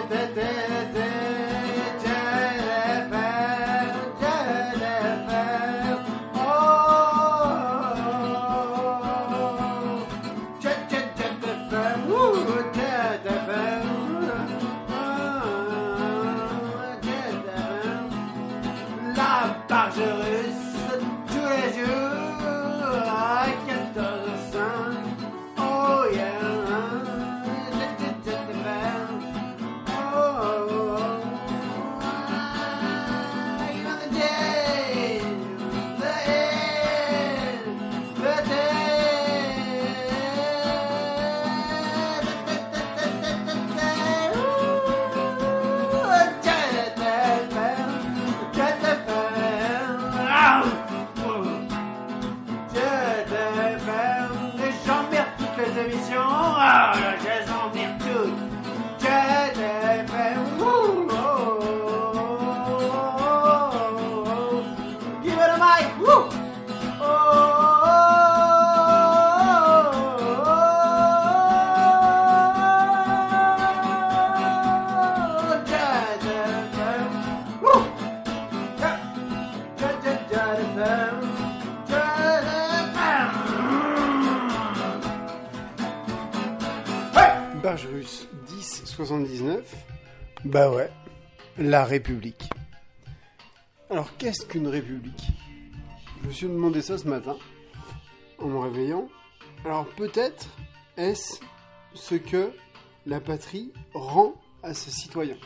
Page russe 1079. Bah ouais, la République. Alors qu'est-ce qu'une république ? Je me suis demandé ça ce matin, en me réveillant. Alors peut-être est-ce ce que la patrie rend à ses citoyens.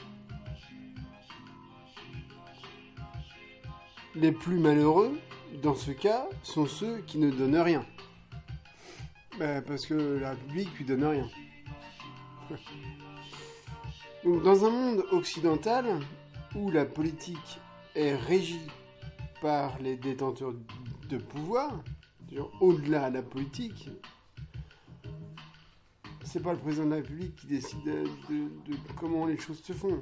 Les plus malheureux, dans ce cas, sont ceux qui ne donnent rien. Parce que la République lui donne rien. Donc, dans un monde occidental où la politique est régie par les détenteurs de pouvoir, au-delà de la politique, c'est pas le président de la République qui décide de comment les choses se font.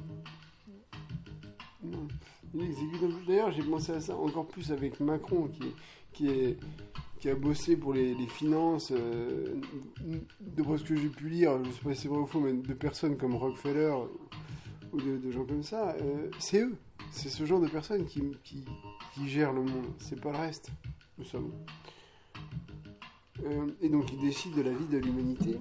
Non. D'ailleurs, j'ai pensé à ça encore plus avec Macron, qui a bossé pour les finances, d'après ce que j'ai pu lire, je ne sais pas si c'est vrai ou faux, mais de personnes comme Rockefeller ou de gens comme ça, c'est eux. C'est ce genre de personnes qui gèrent le monde, c'est pas le reste, nous sommes. Et donc ils décident de la vie de l'humanité.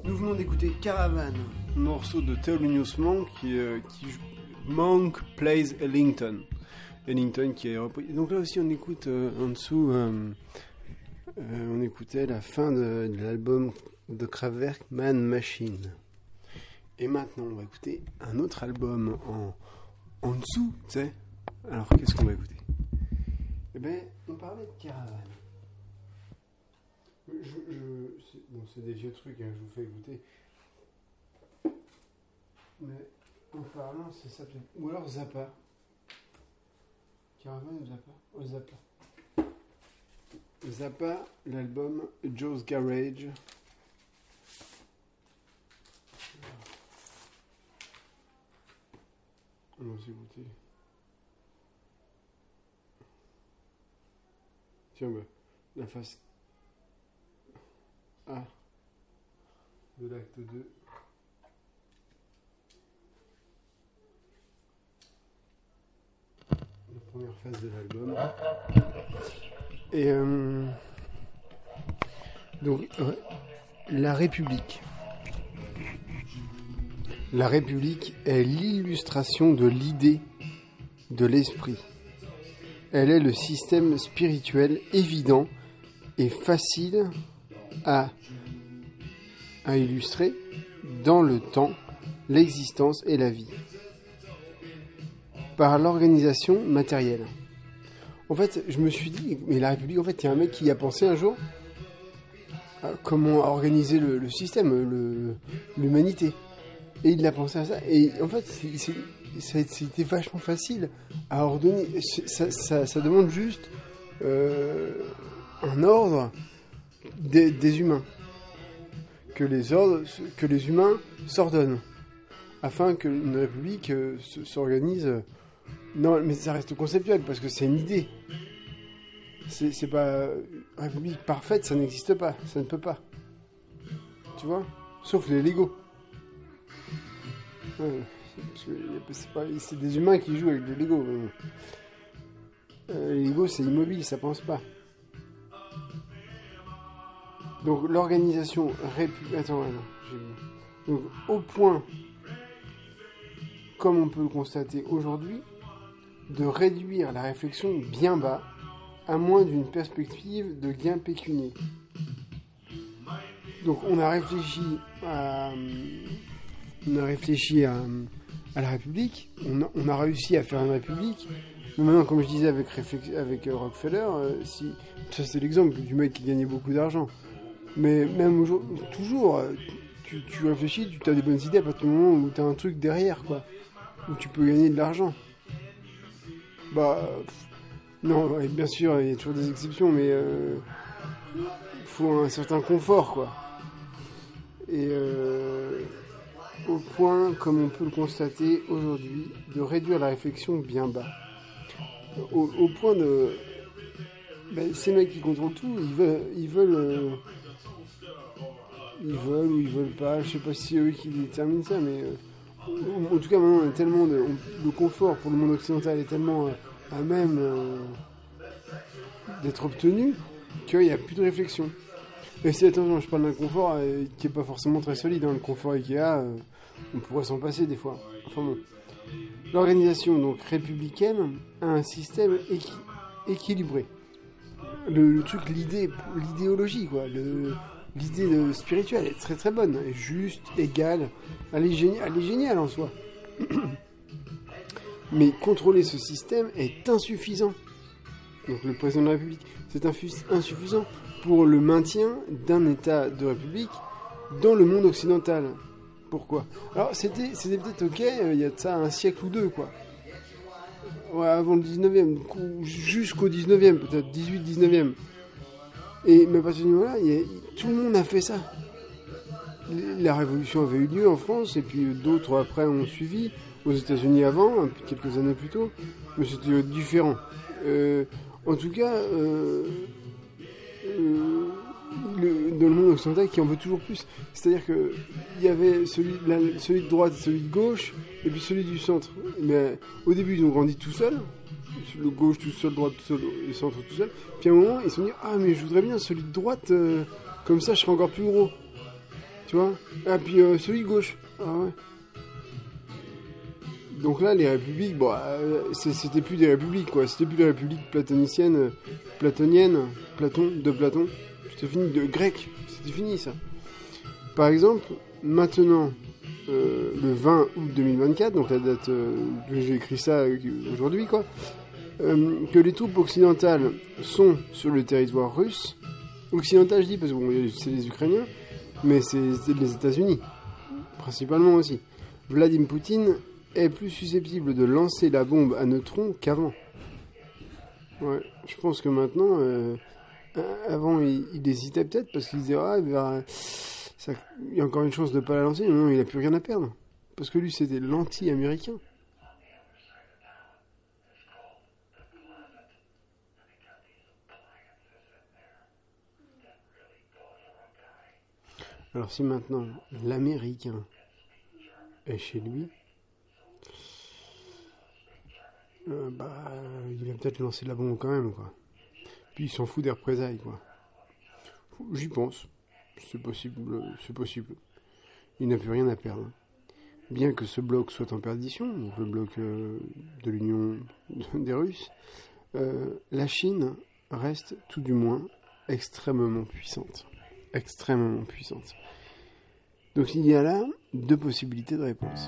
Nous venons d'écouter Caravan, morceau de Thelonious Monk qui joue Monk Plays Ellington. Ellington qui est repris. Donc là aussi on écoute en dessous, on écoutait la fin de l'album de Kraftwerk, Man Machine. Et maintenant on va écouter un autre album en dessous, tu sais. Alors qu'est-ce qu'on va écouter? Eh ben on parlait de Caravan. C'est des vieux trucs, hein, je vous fais écouter. Mais en parlant, c'est ça peut-être. Ou alors Zappa. Caravan ou Zappa? Oh, Zappa. Zappa, l'album Joe's Garage. On va s'écouter. Tiens, bah, la face A de l'acte 2. La première phase de l'album. Et donc la République. La République est l'illustration de l'idée, de l'esprit. Elle est le système spirituel évident et facile à illustrer dans le temps, l'existence et la vie, par l'organisation matérielle. En fait, je me suis dit, mais la République, en fait, il y a un mec qui y a pensé un jour à comment organiser le système, l'humanité. Et il a pensé à ça. Et en fait, c'était vachement facile à ordonner. Ça demande juste un ordre des humains. Que les humains s'ordonnent. Afin qu'une république s'organise. Non, mais ça reste conceptuel parce que c'est une idée. C'est pas. République parfaite, ça n'existe pas. Ça ne peut pas. Tu vois? Sauf les Lego. Ouais, c'est des humains qui jouent avec des Lego. Les Lego, c'est immobile, ça pense pas. Donc l'organisation donc au point, comme on peut le constater aujourd'hui, de réduire la réflexion bien bas, à moins d'une perspective de gain pécunier. Donc on a réfléchi à la République, on a réussi à faire une République, mais maintenant, comme je disais avec Rockefeller, ça c'est l'exemple du mec qui gagnait beaucoup d'argent. Mais même aujourd'hui, toujours, tu réfléchis, tu as des bonnes idées à partir du moment où tu as un truc derrière, quoi, où tu peux gagner de l'argent. Non, bien sûr, il y a toujours des exceptions, mais il faut un certain confort, quoi. Et au point, comme on peut le constater aujourd'hui, de réduire la réflexion bien bas. Au point de... ces mecs qui contrôlent tout, ils veulent ou ils veulent pas, je sais pas si c'est eux qui déterminent ça, mais en tout cas maintenant on a tellement le confort pour le monde occidental est tellement à même d'être obtenu qu'il n'y a plus de réflexion. Et si attention, je parle d'un confort qui est pas forcément très solide, hein. Le confort Ikea, on pourrait s'en passer des fois. Enfin bon. L'organisation donc républicaine a un système équilibré. Le truc, l'idéologie, quoi, l'idée spirituelle est très très bonne, est juste, égale, elle est géniale en soi. Mais contrôler ce système est insuffisant. Donc le président de la République, c'est insuffisant pour le maintien d'un état de république dans le monde occidental. Pourquoi? Alors c'était peut-être ok, il y a de ça un siècle ou deux, quoi. Ouais, avant le 19e, jusqu'au 19e, peut-être 18-19e. Mais à partir du moment-là, tout le monde a fait ça. La révolution avait eu lieu en France, et puis d'autres après ont suivi, aux États-Unis avant, quelques années plus tôt, mais c'était différent. En tout cas, dans le monde occidental qui en veut toujours plus. C'est-à-dire que il y avait celui de droite et celui de gauche, et puis celui du centre. Mais au début, ils ont grandi tout seuls. Le gauche tout seul, droite tout seul, le centre tout seul. Puis à un moment, ils se sont dit, ah mais je voudrais bien celui de droite, comme ça je serai encore plus gros. Tu vois? Ah, puis celui de gauche. Ah ouais. Donc là, les républiques, bon, c'était plus des républiques, quoi. C'était plus des républiques platoniciennes, platoniennes, de Platon. C'était fini, de grec. C'était fini, ça. Par exemple, maintenant, le 20 août 2024, donc la date que j'ai écrit ça aujourd'hui, quoi, que les troupes occidentales sont sur le territoire russe. Occidental, je dis, parce que bon, c'est les Ukrainiens, mais c'est les États-Unis, principalement aussi. Vladimir Poutine est plus susceptible de lancer la bombe à neutrons qu'avant. Ouais, je pense que maintenant, avant il hésitait peut-être parce qu'il disait il y a encore une chance de ne pas la lancer, mais non, il n'a plus rien à perdre. Parce que lui, c'était l'anti-américain. Alors si maintenant l'américain est chez lui, il va peut-être lancer la bombe quand même, quoi. Puis il s'en fout des représailles, quoi. J'y pense. C'est possible, c'est possible. Il n'a plus rien à perdre. Bien que ce bloc soit en perdition, donc le bloc de l'Union des Russes, la Chine reste tout du moins extrêmement puissante. Extrêmement puissante. Donc il y a là deux possibilités de réponse.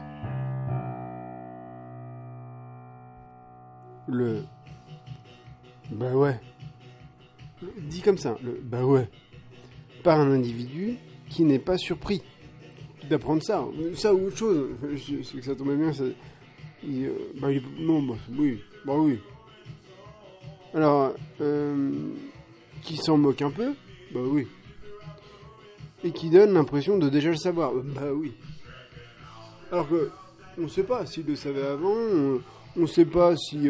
Le bah ouais. Dit comme ça, le bah ouais. Par un individu qui n'est pas surpris d'apprendre ça. Ça ou autre chose. C'est que ça tombait bien. Oui. Alors, qui s'en moque un peu, bah oui. Et qui donne l'impression de déjà le savoir, bah oui. Alors que, on ne sait pas s'il le savait avant, on ne sait pas si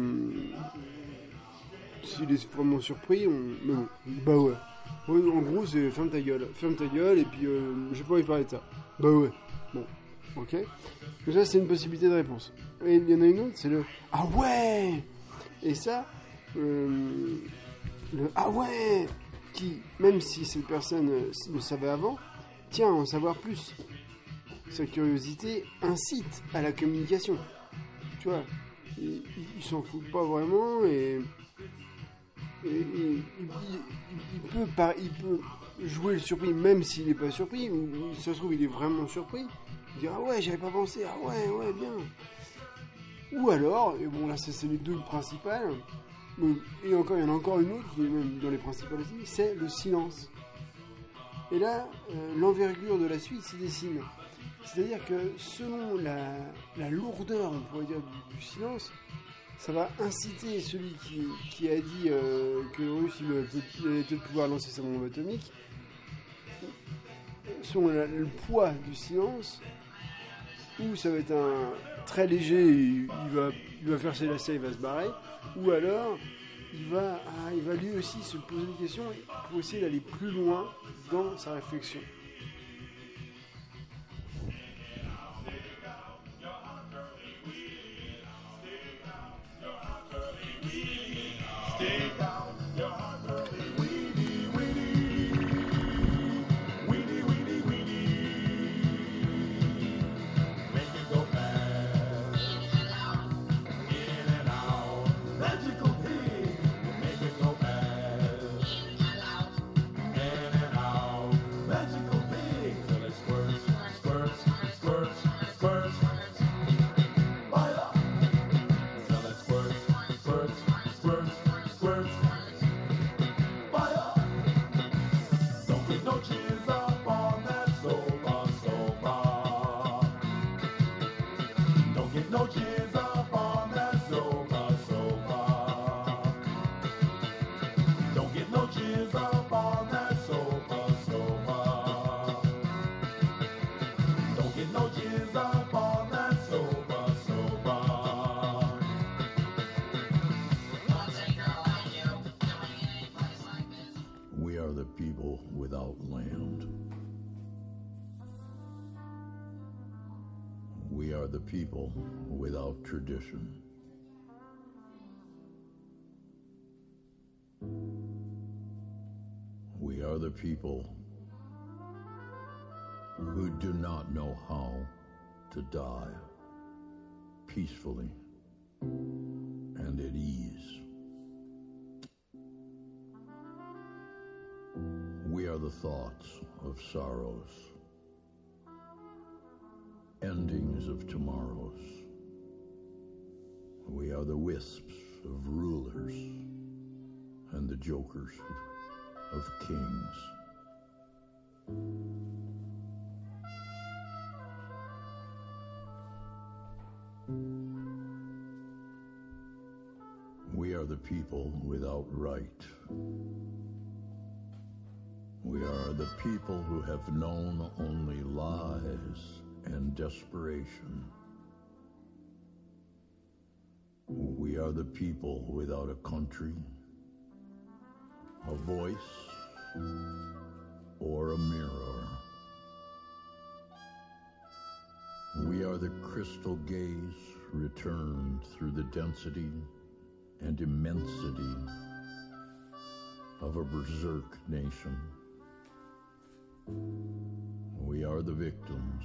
s'il est vraiment surpris, mais bon, bah ouais. En gros, c'est ferme ta gueule, et puis j'ai pas envie de parler de ça. Bah ouais, bon, ok. Donc ça, c'est une possibilité de réponse. Et il y en a une autre, c'est le ah ouais. Et ça, le ah ouais, qui, même si cette personne le savait avant, tient à en savoir plus. Sa curiosité incite à la communication. Tu vois, il s'en fout pas vraiment et il peut jouer le surpris même s'il n'est pas surpris, ou ça se trouve il est vraiment surpris. Il dit ah ouais, j'avais pas pensé, ah ouais, bien. Ou alors, et bon là c'est les deux principales, et encore il y en a encore une autre qui est même dans les principales aussi, c'est le silence. Et là, l'envergure de la suite se dessine. C'est-à-dire que selon la lourdeur, on pourrait dire, du silence, ça va inciter celui qui a dit que le Russe il allait peut-être pouvoir lancer sa bombe atomique, selon le poids du silence, ou ça va être un très léger, il va faire ses lacets, il va se barrer, ou alors il va lui aussi se poser des questions pour essayer d'aller plus loin dans sa réflexion. We are the people without tradition. We are the people who do not know how to die peacefully and at ease. We are the thoughts of sorrows, endings of tomorrows. We are the wisps of rulers and the jokers of kings. We are the people without right. We are the people who have known only lies and desperation. We are the people without a country, a voice, or a mirror. We are the crystal gaze returned through the density and immensity of a berserk nation. We are the victims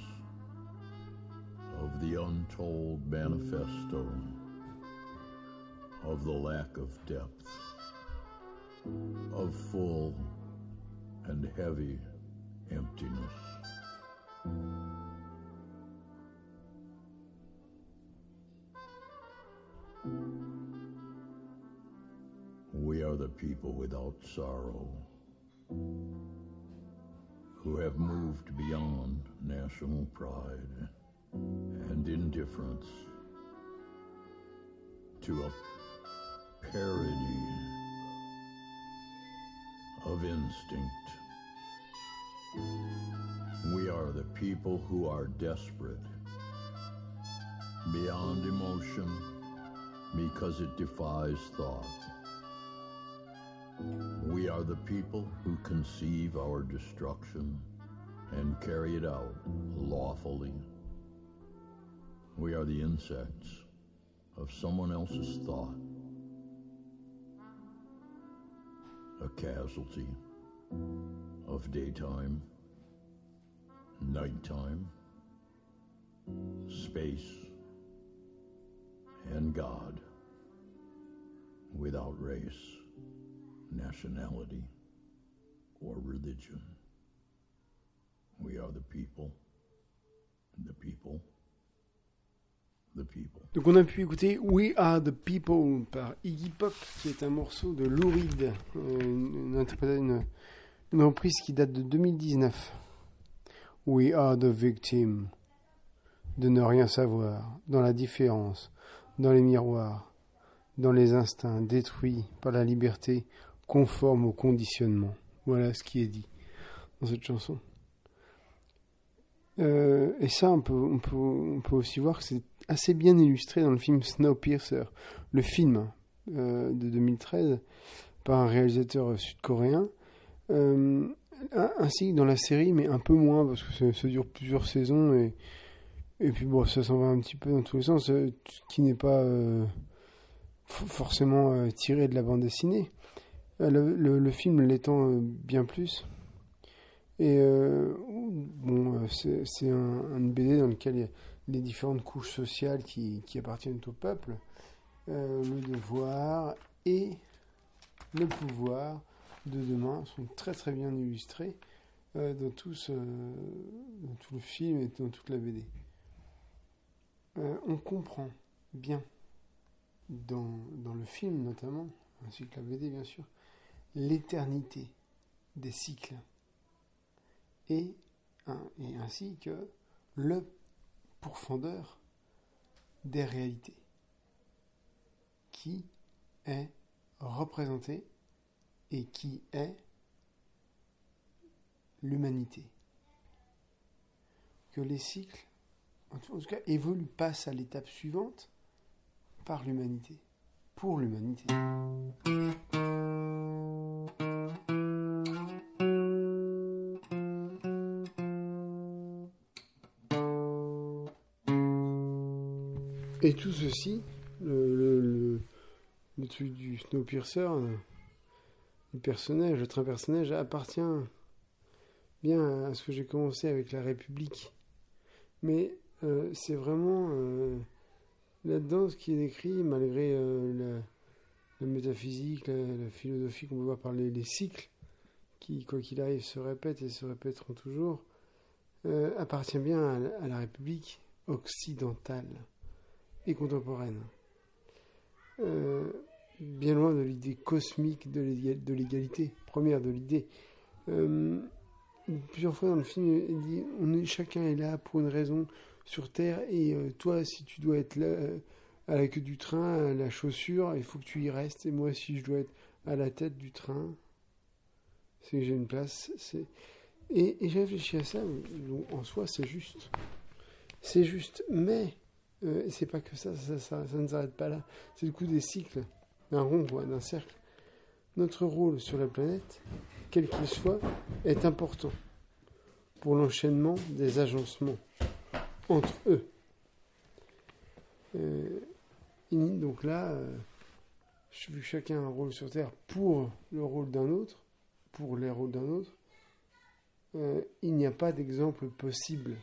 of the untold manifesto of the lack of depth, of full and heavy emptiness. We are the people without sorrow, who have moved beyond national pride and indifference to a parody of instinct. We are the people who are desperate beyond emotion because it defies thought. We are the people who conceive our destruction and carry it out lawfully. We are the insects of someone else's thought, a casualty of daytime, nighttime, space, and God, without race, nationality, or religion. We are the people, the people, the people. Donc on a pu écouter We Are the People par Iggy Pop, qui est un morceau de Lou Reed, une reprise qui date de 2019. We are the victim de ne rien savoir, dans la différence, dans les miroirs, dans les instincts détruits par la liberté conforme au conditionnement. Voilà ce qui est dit dans cette chanson. Et ça, on peut aussi voir que c'est assez bien illustré dans le film Snowpiercer, le film de 2013 par un réalisateur sud-coréen, ainsi que dans la série, mais un peu moins parce que ça dure plusieurs saisons et puis bon, ça s'en va un petit peu dans tous les sens, qui n'est pas forcément tiré de la bande dessinée. Le film l'étant bien plus. Et bon, c'est une BD dans laquelle il y a les différentes couches sociales qui appartiennent au peuple, le devoir et le pouvoir de demain sont très très bien illustrés dans tout le film et dans toute la BD. On comprend bien dans le film notamment, ainsi que la BD bien sûr, l'éternité des cycles et ainsi que le pourfendeur des réalités qui est représenté et qui est l'humanité. Que les cycles, en tout cas, évoluent, passent à l'étape suivante par l'humanité, pour l'humanité. Et tout ceci, le truc du Snowpiercer, l'autre personnage appartient bien à ce que j'ai commencé avec la République. Mais c'est vraiment là-dedans ce qui est décrit, malgré la métaphysique, la philosophie qu'on peut voir par les cycles, qui, quoi qu'il arrive, se répètent et se répéteront toujours, appartient bien à la République occidentale et contemporaine. Bien loin de l'idée cosmique de l'égalité, première de l'idée. Plusieurs fois dans le film, il dit chacun est là pour une raison sur Terre, et toi, si tu dois être là à la queue du train, à la chaussure, il faut que tu y restes, et moi, si je dois être à la tête du train, c'est que j'ai une place. Et j'ai réfléchi à ça, en soi, c'est juste. C'est juste, mais c'est pas que ça ne s'arrête pas là. C'est le coup des cycles, d'un rond, d'un cercle. Notre rôle sur la planète, quel qu'il soit, est important pour l'enchaînement des agencements entre eux. Donc là, vu que chacun a un rôle sur Terre pour le rôle d'un autre, pour les rôles d'un autre, il n'y a pas d'exemple possible.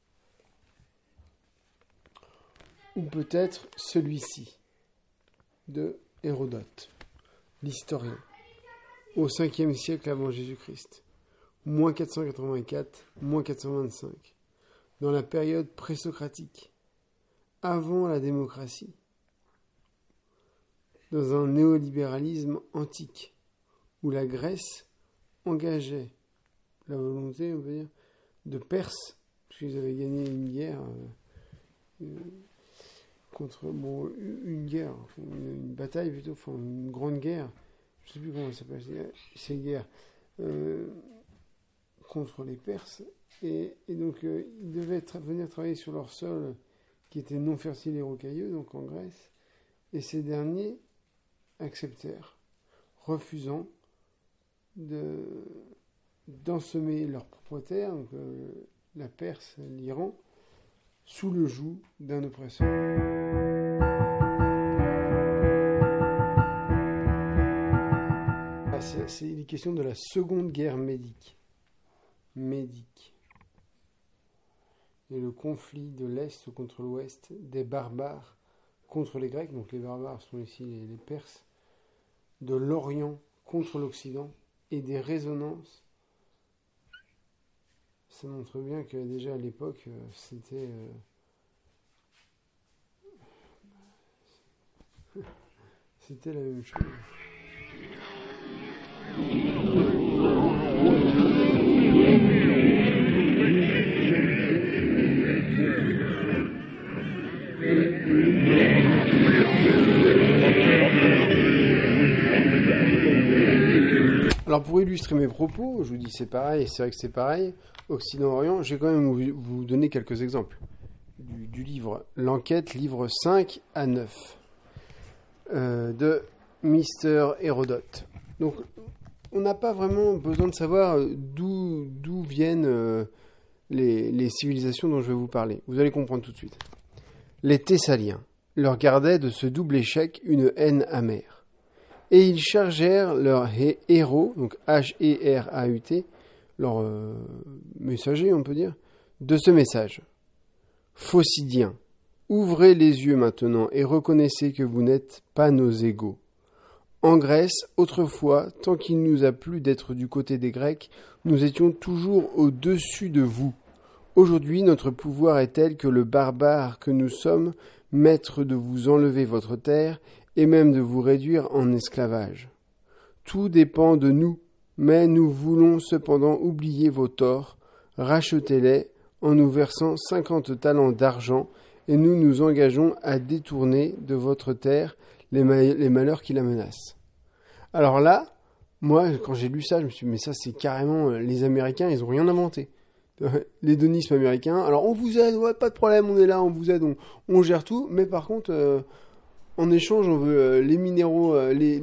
Ou peut-être celui-ci, de Hérodote, l'historien, au 5e siècle avant Jésus-Christ, moins 484, moins 425, dans la période présocratique, avant la démocratie, dans un néolibéralisme antique, où la Grèce engageait la volonté, on peut dire, de Perse, parce qu'ils avaient gagné une guerre une bataille plutôt, enfin une grande guerre, je ne sais plus comment ça s'appelle, ces guerres, contre les Perses, et donc ils devaient venir travailler sur leur sol qui était non fertile et rocailleux, donc en Grèce, et ces derniers acceptèrent, refusant d'ensemer leur propre terre, donc la Perse, l'Iran, sous le joug d'un oppresseur. C'est les questions de la seconde guerre médique. Et le conflit de l'Est contre l'Ouest, des barbares contre les Grecs, donc les barbares sont ici les Perses, de l'Orient contre l'Occident, et des résonances. Ça montre bien que déjà à l'époque, c'était la même chose. Alors pour illustrer mes propos, je vous dis c'est pareil, c'est vrai que c'est pareil, Occident-Orient, j'ai quand même vous donner quelques exemples du livre L'Enquête, livre 5 à 9 de Mr. Hérodote. Donc on n'a pas vraiment besoin de savoir d'où viennent les civilisations dont je vais vous parler. Vous allez comprendre tout de suite. Les Thessaliens leur gardaient de ce double échec une haine amère. Et ils chargèrent leur héros, donc H-E-R-A-U-T, leur messager, on peut dire, de ce message. Phocidiens, ouvrez les yeux maintenant et reconnaissez que vous n'êtes pas nos égaux. En Grèce, autrefois, tant qu'il nous a plu d'être du côté des Grecs, nous étions toujours au-dessus de vous. Aujourd'hui, notre pouvoir est tel que le barbare que nous sommes, maître de vous enlever votre terre, et même de vous réduire en esclavage. Tout dépend de nous, mais nous voulons cependant oublier vos torts, rachetez-les en nous versant 50 talents d'argent, et nous nous engageons à détourner de votre terre les malheurs qui la menacent. Alors là, moi, quand j'ai lu ça, je me suis dit, mais ça, c'est carrément les Américains, ils n'ont rien inventé. L'hédonisme américain, alors on vous aide, ouais, pas de problème, on est là, on vous aide, on gère tout, mais par contre... en échange, on veut les minéraux,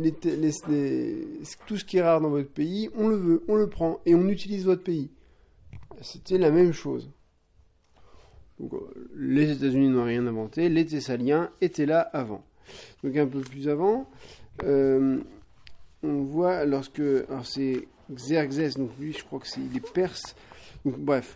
tout ce qui est rare dans votre pays, on le veut, on le prend, et on utilise votre pays. C'était la même chose. Donc, les États-Unis n'ont rien inventé, les Thessaliens étaient là avant. Donc un peu plus avant, on voit alors c'est Xerxès, donc lui je crois que c'est les Perses, Donc, bref,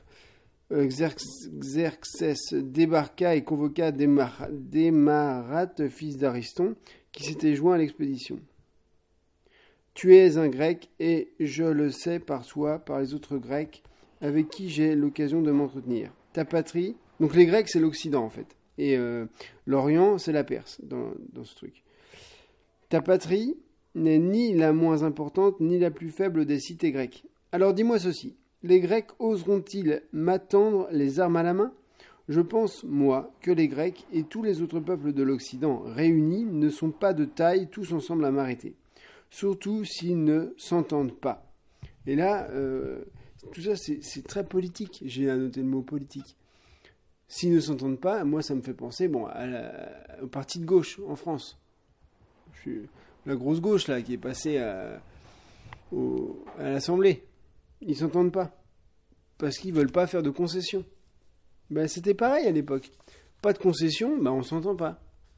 Xerxès débarqua et convoqua Démarate, fils d'Ariston, qui s'était joint à l'expédition. Tu es un Grec, et je le sais par toi, par les autres Grecs, avec qui j'ai l'occasion de m'entretenir. Ta patrie, donc les Grecs c'est l'Occident en fait, et l'Orient c'est la Perse dans ce truc. Ta patrie n'est ni la moins importante ni la plus faible des cités grecques. Alors dis-moi ceci, les Grecs oseront-ils m'attendre les armes à la main ? Je pense, moi, que les Grecs et tous les autres peuples de l'Occident réunis ne sont pas de taille tous ensemble à m'arrêter. Surtout s'ils ne s'entendent pas. Et là, tout ça, c'est très politique. J'ai annoté le mot politique. S'ils ne s'entendent pas, moi, ça me fait penser au parti de gauche en France. La grosse gauche, là, qui est passée à l'Assemblée. Ils ne s'entendent pas. Parce qu'ils ne veulent pas faire de concessions. Ben, c'était pareil à l'époque. Pas de concessions, ben, on ne s'entend pas.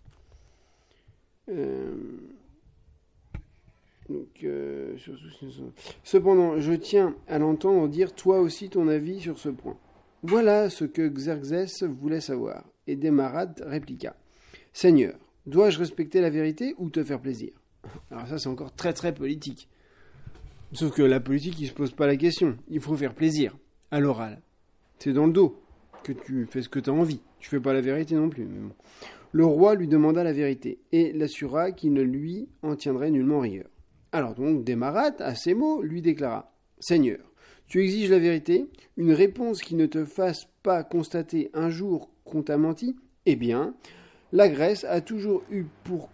Cependant, je tiens à l'entendre dire toi aussi ton avis sur ce point. Voilà ce que Xerxès voulait savoir. Et Démarate répliqua. Seigneur, dois-je respecter la vérité ou te faire plaisir ? Alors ça, c'est encore très très politique. Sauf que la politique, il ne se pose pas la question. Il faut faire plaisir à l'oral. C'est dans le dos que tu fais ce que tu as envie. Tu fais pas la vérité non plus. Mais bon. Le roi lui demanda la vérité et l'assura qu'il ne lui en tiendrait nullement rigueur. Alors donc, Démarate, à ces mots, lui déclara « Seigneur, tu exiges la vérité, une réponse qui ne te fasse pas constater un jour qu'on t'a menti ? Eh bien, la Grèce a toujours eu pour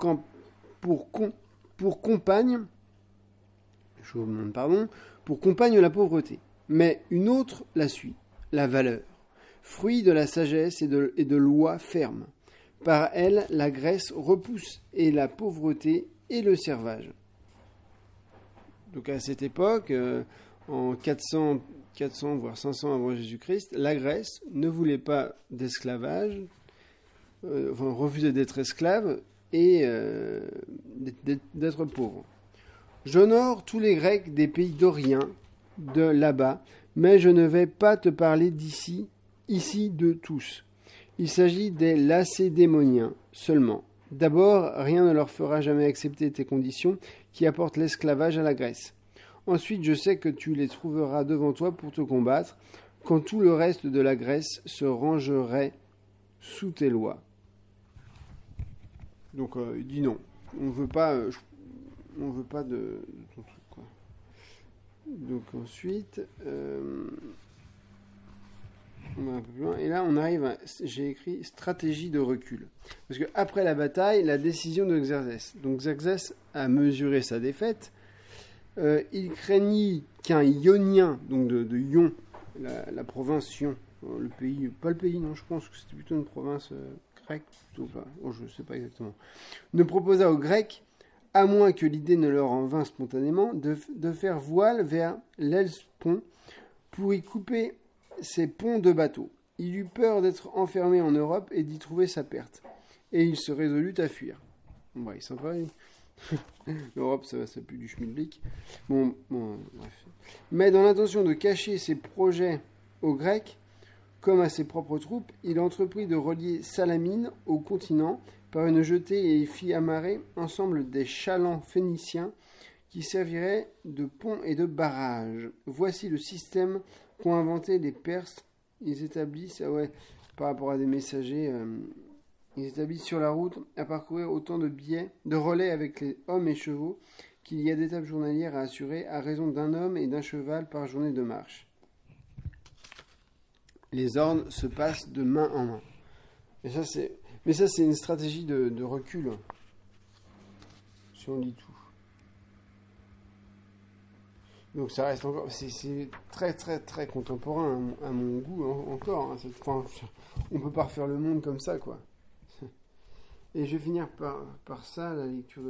compagne, je vous demande pardon, pour compagne la pauvreté. Mais une autre la suit, la valeur, fruit de la sagesse et de lois fermes. Par elle, la Grèce repousse et la pauvreté et le servage. » Donc à cette époque, en 400 voire 500 avant Jésus-Christ, la Grèce ne voulait pas d'esclavage, refusait d'être esclave et d'être pauvre. J'honore tous les Grecs des pays doriens, de là-bas, mais je ne vais pas te parler ici de tous. Il s'agit des Lacédémoniens seulement. D'abord, rien ne leur fera jamais accepter tes conditions qui apportent l'esclavage à la Grèce. Ensuite, je sais que tu les trouveras devant toi pour te combattre, quand tout le reste de la Grèce se rangerait sous tes lois. Donc, il dit non. On veut pas de ton truc, quoi. Donc ensuite, on va un peu plus loin. Et là, on arrive j'ai écrit stratégie de recul. Parce que après la bataille, la décision de Xerxès. Donc Xerxès a mesuré sa défaite. Il craignit qu'un Ionien, donc de Ion, la province Ion, le pays, pas le pays, non, je pense que c'était plutôt une province grecque, plutôt pas, je ne sais pas exactement, ne proposa aux Grecs, à moins que l'idée ne leur en vînt spontanément, de faire voile vers l'Hellespont pour y couper ses ponts de bateaux. Il eut peur d'être enfermé en Europe et d'y trouver sa perte. Et il se résolut à fuir. Bon, il s'en va. L'Europe, ça pue du schmilblick. Bon, bref. Mais dans l'intention de cacher ses projets aux Grecs, comme à ses propres troupes, il entreprit de relier Salamine au continent par une jetée et y fit amarrer ensemble des chalands phéniciens qui serviraient de pont et de barrage. Voici le système qu'ont inventé les Perses. Ils établissent, par rapport à des messagers, ils établissent sur la route à parcourir autant de billets, de relais avec les hommes et chevaux qu'il y a d'étapes journalières à assurer à raison d'un homme et d'un cheval par journée de marche. Les ordres se passent de main en main. Mais ça, c'est une stratégie de recul. Si on lit tout. Donc ça reste encore, c'est très très très contemporain à mon goût encore. On peut pas refaire le monde comme ça, quoi. Et je vais finir par ça, la lecture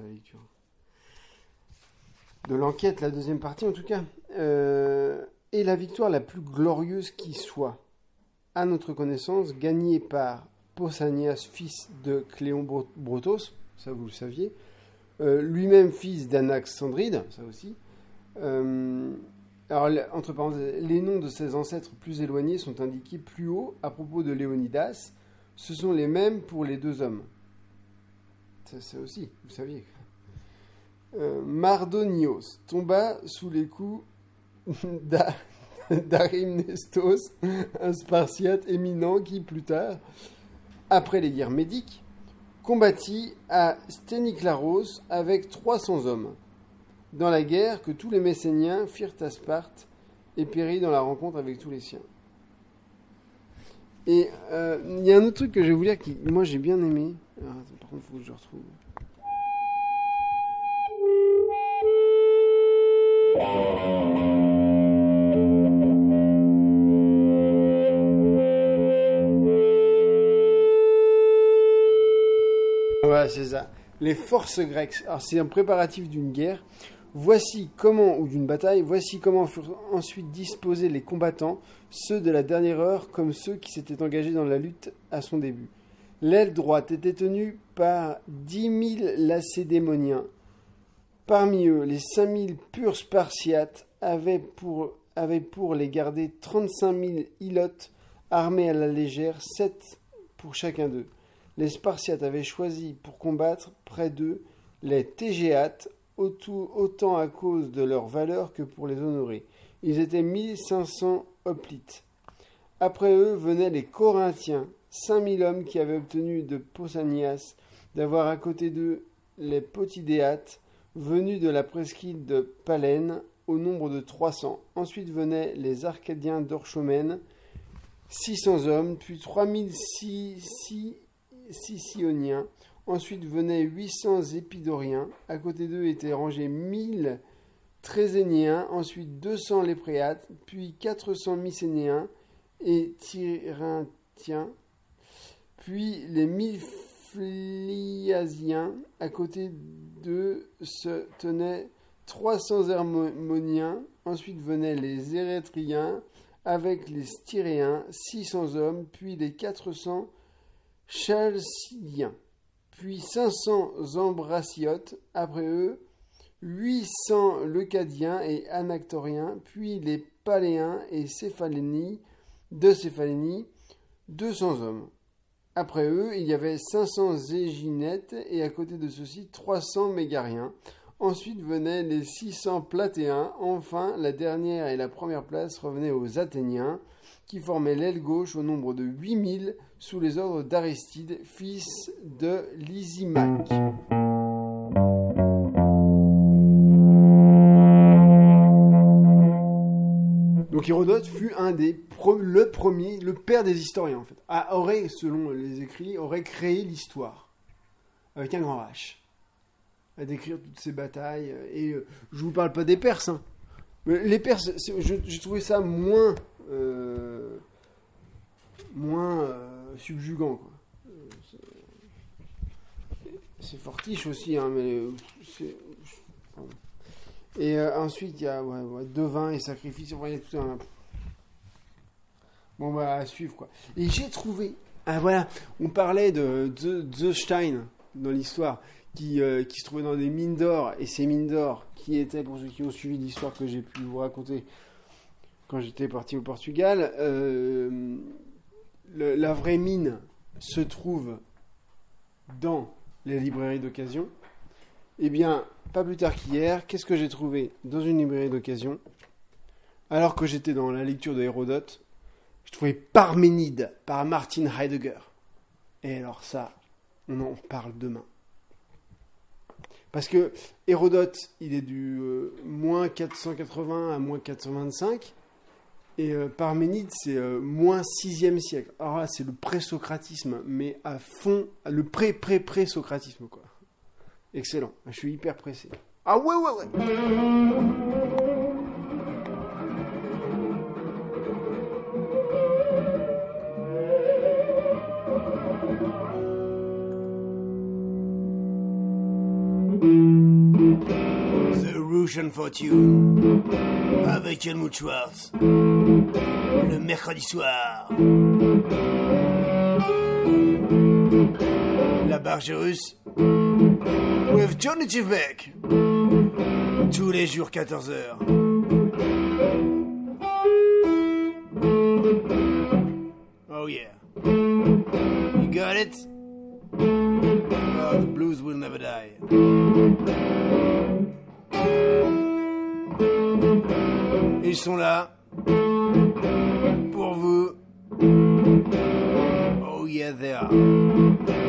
de l'enquête, la deuxième partie en tout cas. Et la victoire la plus glorieuse qui soit, à notre connaissance, gagnée par Pausanias, fils de Cléon Brotos, ça vous le saviez, lui-même fils d'Anaxandride, ça aussi, Alors, entre parenthèses, les noms de ses ancêtres plus éloignés sont indiqués plus haut à propos de Léonidas. Ce sont les mêmes pour les 2 hommes. Ça aussi, vous saviez. Mardonios tomba sous les coups d'Arimnestos, un Spartiate éminent qui, plus tard, après les guerres médiques, combattit à Sténiklaros avec 300 hommes, dans la guerre que tous les Messéniens firent à Sparte et périt dans la rencontre avec tous les siens. Et il y a un autre truc que je vais vous lire qui, moi, j'ai bien aimé. Alors, attends, par contre, il faut que je le retrouve. Voilà, c'est ça. Les forces grecques. Alors, c'est un préparatif d'une guerre. Voici comment, ou d'une bataille, voici comment furent ensuite disposés les combattants, ceux de la dernière heure comme ceux qui s'étaient engagés dans la lutte à son début. L'aile droite était tenue par 10 000 Lacédémoniens. Parmi eux, les 5 000 purs Spartiates avaient pour les garder 35 000 ilotes armés à la légère, 7 pour chacun d'eux. Les Spartiates avaient choisi pour combattre près d'eux les Tégéates, autant à cause de leur valeur que pour les honorer. Ils étaient 1500 hoplites. Après eux venaient les Corinthiens, 5000 hommes qui avaient obtenu de Pausanias d'avoir à côté d'eux les Potidéates, venus de la presqu'île de Palène, au nombre de 300. Ensuite venaient les Arcadiens d'Orchomène, 600 hommes, puis 3000 Sicyoniens. Ensuite venaient 800 Épidoriens. À côté d'eux étaient rangés 1000 Tréséniens. Ensuite 200 Lépréates. Puis 400 Mycénéens et Tyrinthiens. Puis les 1000 Phliasiens. À côté d'eux se tenaient 300 Hermoniens. Ensuite venaient les Érythréens avec les Styréens, 600 hommes. Puis les 400 Chalcidiens. Puis 500 Ambraciotes, après eux, 800 Leucadiens et Anactoriens, puis les Paléens et Céphalénies, 200 hommes. Après eux, il y avait 500 Éginettes, et à côté de ceux-ci, 300 Mégariens. Ensuite venaient les 600 Platéens. Enfin, la dernière et la première place revenaient aux Athéniens, qui formaient l'aile gauche au nombre de 8000 sous les ordres d'Aristide, fils de Lysimaque. Donc Hérodote fut le père des historiens en fait. Aurait, selon les écrits, aurait créé l'histoire avec un grand H, à décrire toutes ces batailles. Et je vous parle pas des Perses, hein. Mais les Perses, j'ai trouvé ça moins subjugant, quoi. C'est fortiche aussi, hein, mais et ensuite il y a devin et sacrifice, il y a tout un... Bon, bah à suivre, quoi. Et j'ai trouvé, voilà, on parlait de Stein dans l'histoire qui se trouvait dans des mines d'or, et ces mines d'or qui étaient, pour ceux qui ont suivi l'histoire que j'ai pu vous raconter quand j'étais parti au Portugal, la vraie mine se trouve dans les librairies d'occasion. Eh bien, pas plus tard qu'hier, qu'est-ce que j'ai trouvé dans une librairie d'occasion? Alors que j'étais dans la lecture de Hérodote, je trouvais Parménide par Martin Heidegger. Et alors ça, on en parle demain. Parce que Hérodote, il est du moins 480 à moins 425. Et Parménide, c'est moins 6e siècle. Alors là, c'est le pré-socratisme, mais à fond, le pré-socratisme, quoi. Excellent. Je suis hyper pressé. Ah ouais. The Russian Fortune avec Helmut Schwartz le mercredi soir. La Barge russe with Johnny Tivek tous les jours 14h. yeah. You got it? Oh, the blues will never die. Ils sont là. Pour vous. Oh yeah, they are.